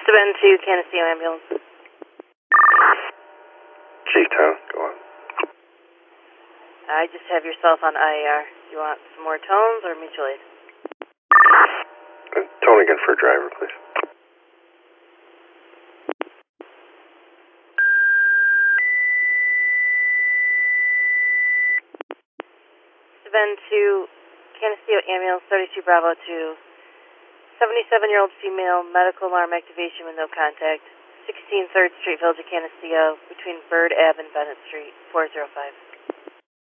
Seven to Canisteo ambulance. Chief Town, go on. I just have yourself on IAR. Do you want some more tones or mutual aid? Tone again for a driver, please. Seven to Canisteo ambulance 32 Bravo to 77-year-old female, medical alarm activation with no contact. 16 3rd Street, Village of Canisteo, between Bird Ave and Bennett Street, 405.